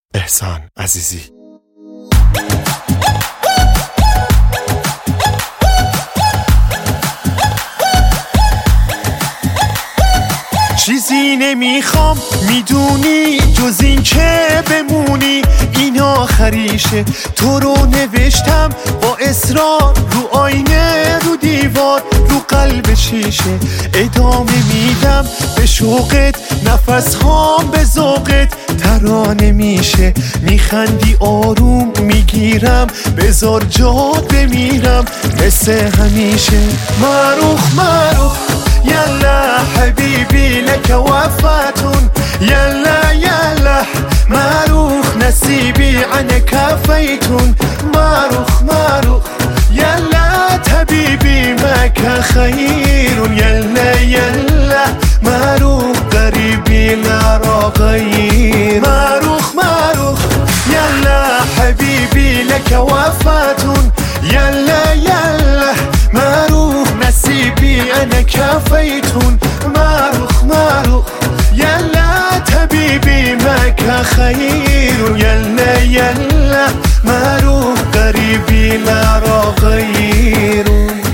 احسان عزیزی. چیزی نمیخوام میدونی جز این که بمونی، این آخریشه. تو رو نوشتم با اصرار رو آینه، رو دیوار، رو قلب شیشه. ادامه میدم به شوقت، نفس هام به ذوقت ترانه میشه. میخندی آروم میگیرم، بذار جات بمیرم مثل همیشه. معروف معروف يلا حبيبي لك وفاة، يلا يلا معروف نسيبي عنك كفيت. معروف معروف يلا حبيبي معك خير، يلا يلا معروف قريبي لا غير. معروف معروف يلا حبيبي لك وفاة، يلا يلا معروف نسيبي أنا كفيتون. معروف معروف يلا حبيبي معك خير، يلا يلا معروف قريبي لا غير.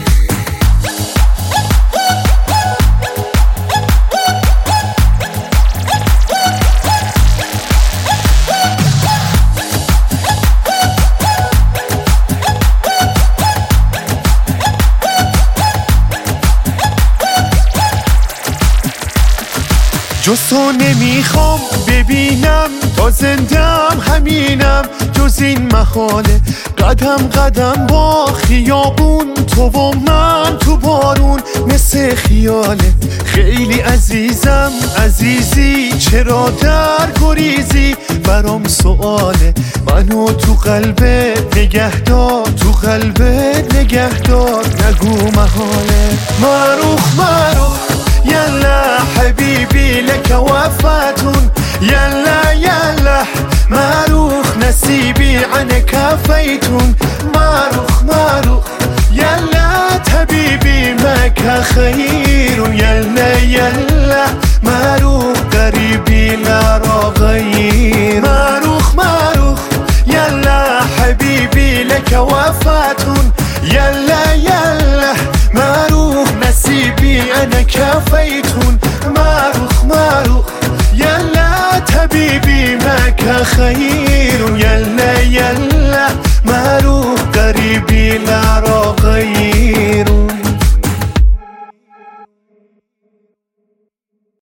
جز تو نمیخوام ببینم، تا زندم همینم. جز این محاله قدم قدم با خیابون، تو و من تو بارون مثل خیاله. خیلی عزیزم عزیزی، چرا در گریزی؟ برام سواله. منو تو قلبت نگهدار، تو قلبت نگهدار، نگو محاله. معروف معروف يلا حبيبي لك وفاة، يلا يلا معروف نسيبي عنك كفيت. معروف معروف يلا حبيبي معك خير، يلا يلا معروف قريبي لا غير. معروف معروف يلا حبيبي لك وفاة، يلا يلا معروف نسيبي أنا كفيتون. معروف معروف يلا حبيبي معك خير،